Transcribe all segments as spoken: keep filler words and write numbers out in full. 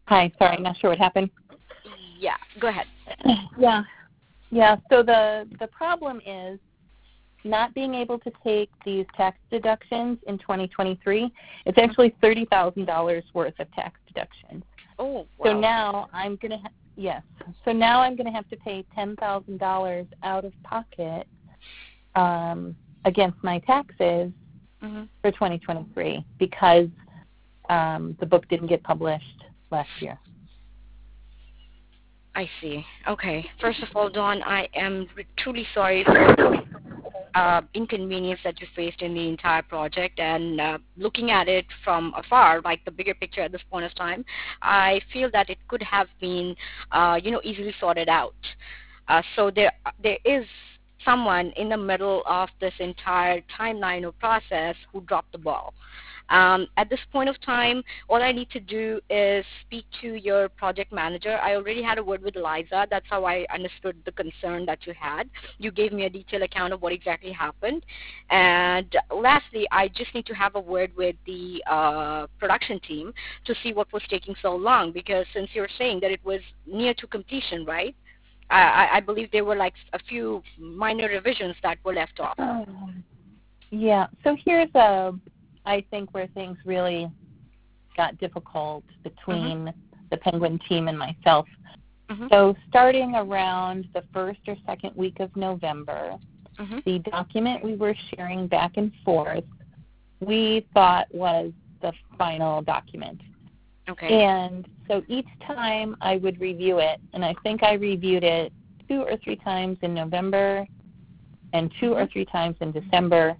Hi, sorry, not sure what happened. Yeah, go ahead. Yeah, yeah. So the the problem is not being able to take these tax deductions in twenty twenty-three. It's actually thirty thousand dollars worth of tax deductions. Oh, wow. So now I'm going to ha- yes. So now I'm going to have to pay ten thousand dollars out of pocket um, against my taxes mm-hmm. for twenty twenty-three because um, the book didn't get published last year. I see. Okay. First of all, Dawn, I am re- truly sorry for the uh, inconvenience that you faced in the entire project. And uh, looking at it from afar, like the bigger picture at this point of time, I feel that it could have been, uh, you know, easily sorted out. Uh, so there, there is someone in the middle of this entire timeline or process who dropped the ball. Um, at this point of time, all I need to do is speak to your project manager. I already had a word with Eliza. That's how I understood the concern that you had. You gave me a detailed account of what exactly happened. And lastly, I just need to have a word with the uh, production team to see what was taking so long, because since you're saying that it was near to completion, right? I, I believe there were like a few minor revisions that were left off. Um, yeah. So here's a, I think, where things really got difficult between mm-hmm. the Penguin team and myself. Mm-hmm. So starting around the first or second week of November, mm-hmm. the document we were sharing back and forth, we thought was the final document. Okay. And so each time I would review it, and I think I reviewed it two or three times in November and two or three times in December,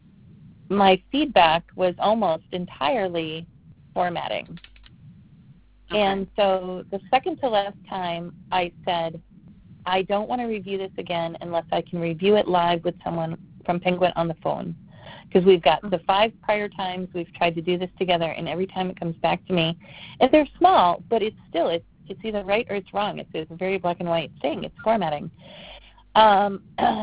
my feedback was almost entirely formatting. Okay. And so the second to last time I said, I don't want to review this again unless I can review it live with someone from Penguin on the phone. Because we've got the five prior times we've tried to do this together, and every time it comes back to me, and they're small, but it's still, it's, it's either right or it's wrong. It's, it's a very black and white thing. It's formatting. Um,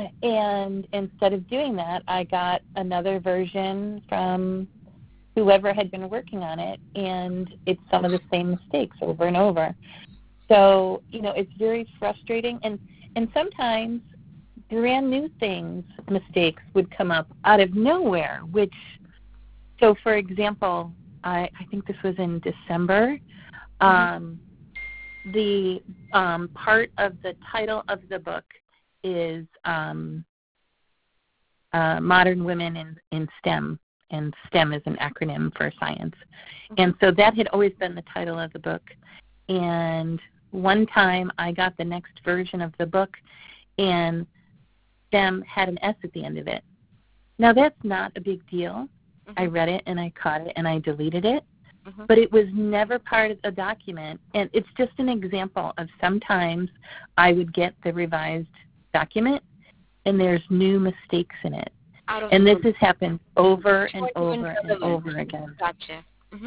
and instead of doing that, I got another version from whoever had been working on it, and it's some of the same mistakes over and over. So, you know, it's very frustrating. And, and sometimes brand new things, mistakes would come up out of nowhere, which, so for example, I, I think this was in December, um, mm-hmm. the um, part of the title of the book is um, uh, Modern Women in, in STEM, and STEM is an acronym for science. And so that had always been the title of the book. And one time I got the next version of the book, and STEM had an S at the end of it. Now, that's not a big deal. Mm-hmm. I read it, and I caught it, and I deleted it. Mm-hmm. But it was never part of the document. And it's just an example of sometimes I would get the revised document, and there's new mistakes in it. And this has happened over and over and over again. Gotcha. Mm-hmm.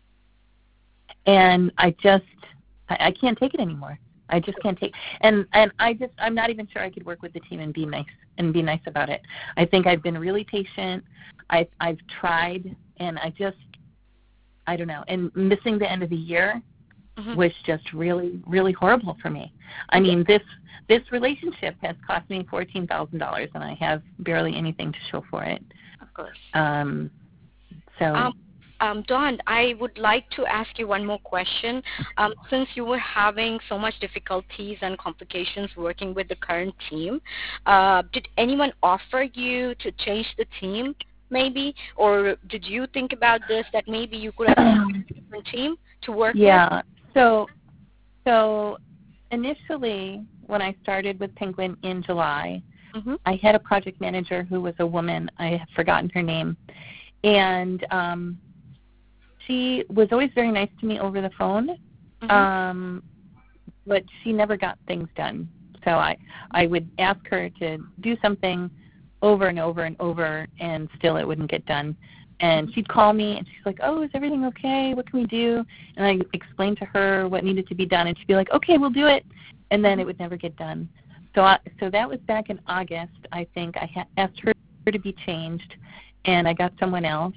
And I just, I, I can't take it anymore. I just can't take, and and I just, I'm not even sure I could work with the team and be nice and be nice about it. I think I've been really patient. I've I've tried, and I just, I don't know. And missing the end of the year mm-hmm. was just really, really horrible for me. I okay. mean, this this relationship has cost me fourteen thousand dollars, and I have barely anything to show for it. Of course. Um. So. Um, Um, Dawn, I would like to ask you one more question. Um, since you were having so much difficulties and complications working with the current team, uh, did anyone offer you to change the team, maybe? Or did you think about this, that maybe you could have a different team to work yeah. with? Yeah. So, so initially, when I started with Penguin in July, mm-hmm. I had a project manager who was a woman. I have forgotten her name. And um, she was always very nice to me over the phone, mm-hmm. um, but she never got things done. So I, I would ask her to do something over and over and over, and still it wouldn't get done. And she'd call me, and she's like, oh, is everything okay? What can we do? And I explained to her what needed to be done, and she'd be like, okay, we'll do it. And then it would never get done. So I, so that was back in August, I think. I ha- asked her to be changed, and I got someone else.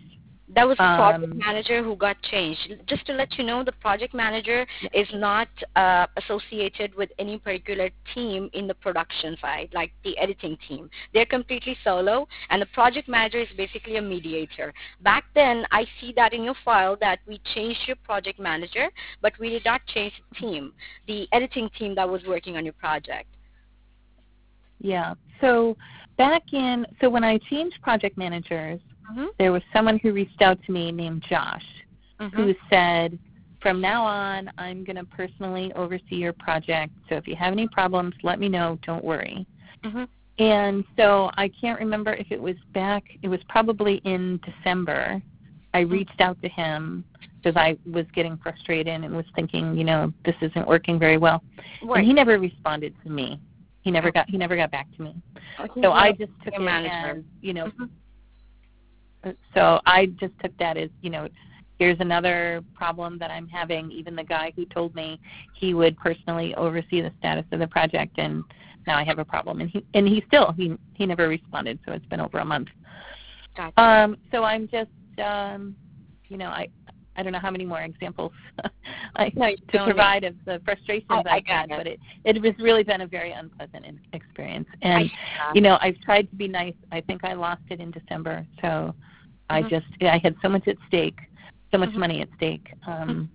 That was the project Um, manager who got changed. Just to let you know, the project manager is not uh, associated with any particular team in the production side, like the editing team. They're completely solo, and the project manager is basically a mediator. Back then, I see that in your file that we changed your project manager, but we did not change the team, the editing team that was working on your project. yeah. So back in, so when I changed project managers, Mm-hmm. there was someone who reached out to me named Josh, Mm-hmm. who said, from now on, I'm going to personally oversee your project. So if you have any problems, let me know. Don't worry. Mm-hmm. And so I can't remember if it was back, it was probably in December. I reached out to him because I was getting frustrated and was thinking, you know, this isn't working very well. And Right. he never responded to me. He never got he never got back to me. Oh, he's So I not just took a it manager. as, you know, Mm-hmm. so I just took that as, you know, here's another problem that I'm having. Even the guy who told me he would personally oversee the status of the project, and now I have a problem. And he and he still he he never responded. So it's been over a month. Gotcha. Um, so I'm just, um, you know, I I don't know how many more examples I, No, you to don't need. provide of the frustrations I, I I've got had, it. but it it has really been a very unpleasant in- experience. I And see that. you know, I've tried to be nice. I think I lost it in December, so I Mm-hmm. just I had so much at stake, so much Mm-hmm. money at stake. Um,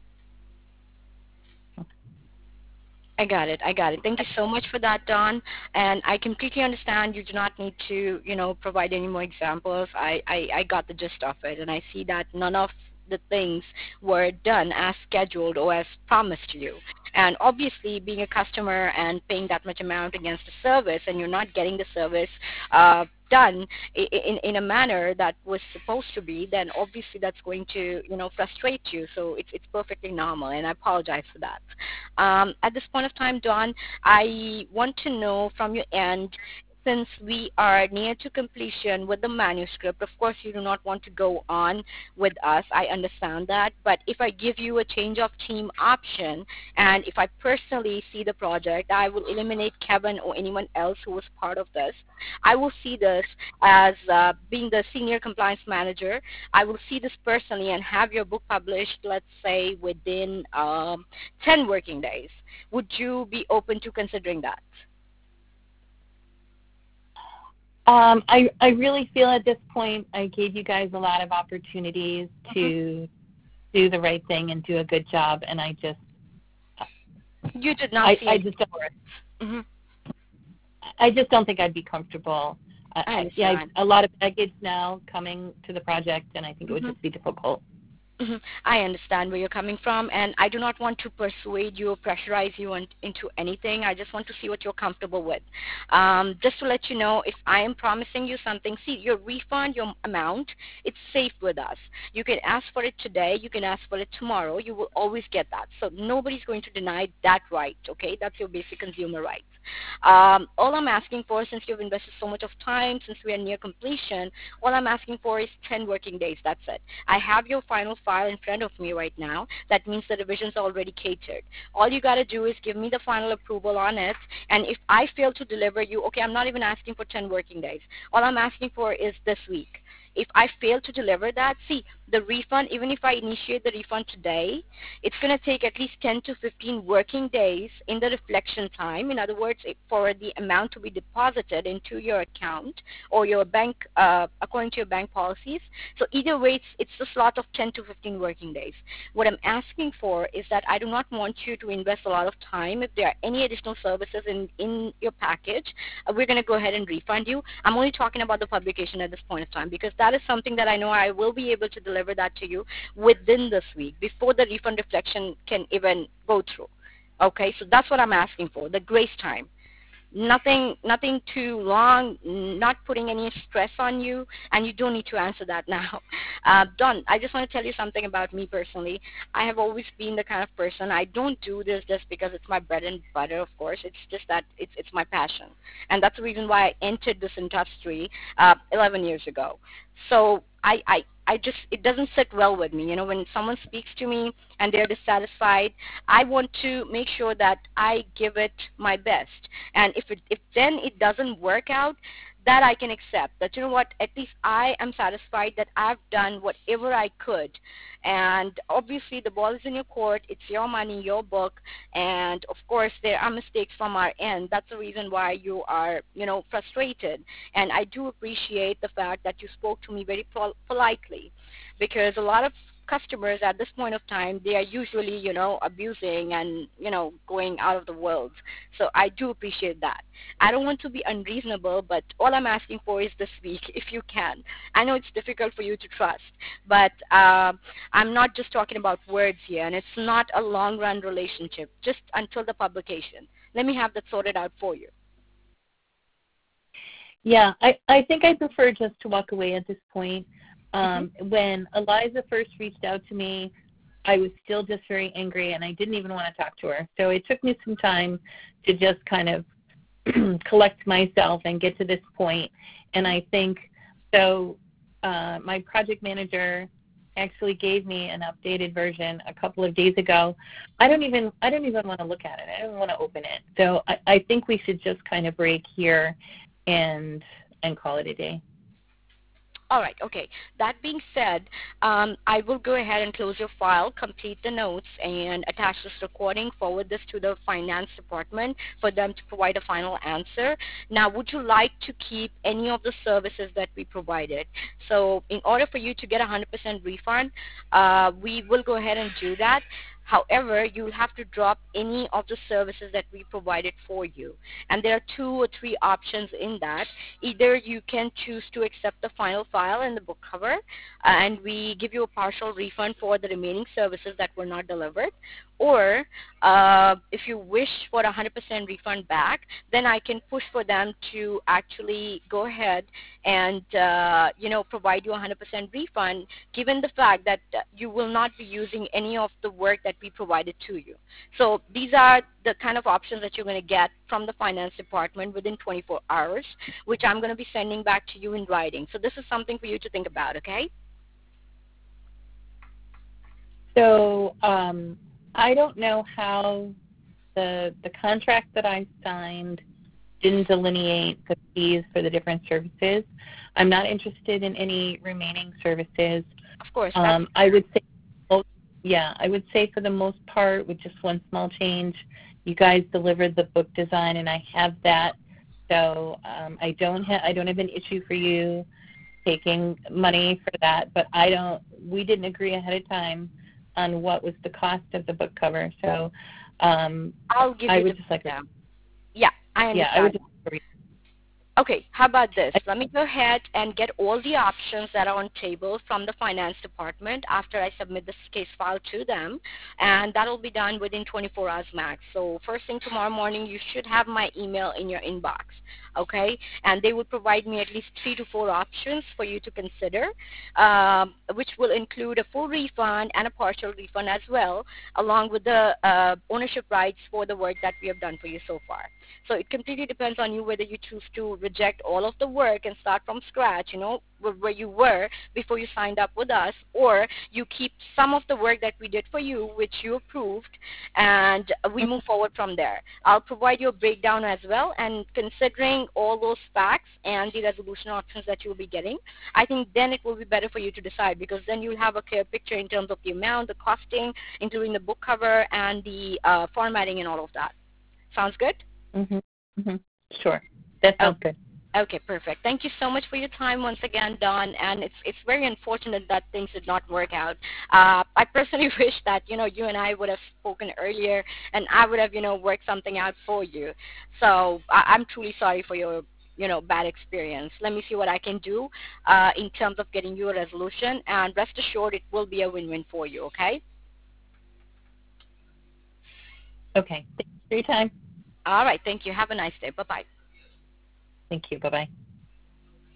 I got it. I got it. Thank you so much for that, Don. And I completely understand you do not need to, you know, provide any more examples. I, I, I got the gist of it, and I see that none of the things were done as scheduled or as promised to you. And obviously, being a customer and paying that much amount against a service, and you're not getting the service uh, done in, in a manner that was supposed to be, then obviously that's going to, you know, frustrate you. So it's it's perfectly normal, and I apologize for that. Um, at this point of time, Dawn, I want to know from your end, since we are near to completion with the manuscript, of course you do not want to go on with us. I understand that. But if I give you a change of team option, and if I personally see the project, I will eliminate Kevin or anyone else who was part of this. I will see this as uh, being the senior compliance manager. I will see this personally and have your book published, let's say, within um, ten working days. Would you be open to considering that? um, I I really feel at this point I gave you guys a lot of opportunities Hmm. to do the right thing and do a good job, and I just You did not I see I any just don't, for it. Hmm. I just don't think I'd be comfortable. I, I I, yeah, understand. I, a lot of baggage now coming to the project, and I think it would Hmm. just be difficult. Mhm. I understand where you're coming from, and I do not want to persuade you or pressurize you in, into anything. I just want to see what you're comfortable with. Um, just to let you know, if I am promising you something, see, your refund, your amount, it's safe with us. You can ask for it today. You can ask for it tomorrow. You will always get that. So nobody's going to deny that right, okay? That's your basic consumer right. Um, all I'm asking for, since you've invested so much of time, since we are near completion, all I'm asking for is ten working days. That's it. I have your final file in front of me right now. That means the revisions are already catered. All you got to do is give me the final approval on it. And if I fail to deliver you, okay, I'm not even asking for ten working days. All I'm asking for is this week. If I fail to deliver that, see, the refund, even if I initiate the refund today, it's going to take at least ten to fifteen working days in the reflection time. In other words, for the amount to be deposited into your account or your bank, uh, according to your bank policies. So either way, it's, it's the slot of ten to fifteen working days. What I'm asking for is that I do not want you to invest a lot of time. If there are any additional services in, in your package, uh, we're going to go ahead and refund you. I'm only talking about the publication at this point of time because that is something that I know I will be able to deliver that to you within this week before the refund reflection can even go through. Okay, so that's what I'm asking for, the grace time. Nothing, nothing too long, not putting any stress on you, and you don't need to answer that now. Uh, Don, I just want to tell you something about me personally. I have always been the kind of person, I don't do this just because it's my bread and butter, of course. It's just that it's, it's my passion. And that's the reason why I entered this industry uh, eleven years ago. So I, I, I just, it doesn't sit well with me. You know, when someone speaks to me and they're dissatisfied, I want to make sure that I give it my best. And if it, if then it doesn't work out, that I can accept. That, you know what, at least I am satisfied that I've done whatever I could. And obviously the ball is in your court. It's your money, your book. And of course there are mistakes from our end. That's the reason why you are, you know, frustrated. And I do appreciate the fact that you spoke to me very pol- politely, because a lot of customers at this point of time, they are usually, you know, abusing and, you know, going out of the world. So I do appreciate that. I don't want to be unreasonable, but all I'm asking for is this week, if you can. I know it's difficult for you to trust, but uh, I'm not just talking about words here, and it's not a long-run relationship, just until the publication. Let me have that sorted out for you. Yeah, I, I think I prefer just to walk away at this point. Um, mm-hmm. When Eliza first reached out to me, I was still just very angry, and I didn't even want to talk to her. So it took me some time to just kind of collect myself and get to this point. And I think so. Uh, my project manager actually gave me an updated version a couple of days ago. I don't even I don't even want to look at it. I don't want to open it. So I, I think we should just kind of break here and and call it a day. All right, okay. That being said, um, I will go ahead and close your file, complete the notes, and attach this recording, forward this to the finance department for them to provide a final answer. Now, would you like to keep any of the services that we provided? So in order for you to get a one hundred percent refund, uh, we will go ahead and do that. However, you'll have to drop any of the services that we provided for you. And there are two or three options in that. Either you can choose to accept the final file and the book cover, and we give you a partial refund for the remaining services that were not delivered. Or uh, if you wish for a one hundred percent refund back, then I can push for them to actually go ahead and uh, you know, provide you a one hundred percent refund, given the fact that uh, you will not be using any of the work that we provided to you. So these are the kind of options that you're going to get from the finance department within twenty-four hours, which I'm going to be sending back to you in writing. So this is something for you to think about, okay? So um, I don't know how the the contract that I signed didn't delineate the fees for the different services. I'm not interested in any remaining services. Of course. Um, I would say, most, yeah, I would say for the most part, with just one small change, you guys delivered the book design, and I have that. So um, I don't have I don't have an issue for you taking money for that. But I don't. We didn't agree ahead of time on what was the cost of the book cover. So um, I'll give I you would the just like down. Yeah, I understand. Yeah, I would just Okay, how about this? Let me go ahead and get all the options that are on table from the finance department after I submit this case file to them, and that will be done within twenty-four hours max. So first thing tomorrow morning, you should have my email in your inbox, okay? And they would provide me at least three to four options for you to consider, um, which will include a full refund and a partial refund as well, along with the uh, ownership rights for the work that we have done for you so far. So it completely depends on you whether you choose to reject all of the work and start from scratch, you know, where you were before you signed up with us, or you keep some of the work that we did for you, which you approved, and we move forward from there. I'll provide you a breakdown as well, and considering all those facts and the resolution options that you'll be getting, I think then it will be better for you to decide, because then you'll have a clear picture in terms of the amount, the costing, including the book cover and the uh, formatting and all of that. Sounds good? Mm-hmm. Mm-hmm. Sure. That sounds okay. good. Okay, perfect. Thank you so much for your time once again, Dawn. And it's it's very unfortunate that things did not work out. Uh, I personally wish that, you know, you and I would have spoken earlier, and I would have, you know, worked something out for you. So I, I'm truly sorry for your, you know, bad experience. Let me see what I can do uh, in terms of getting you a resolution. And rest assured, it will be a win-win for you. Okay. Okay. Thanks for your time. All right. Thank you. Have a nice day. Bye bye. Thank you. Bye bye.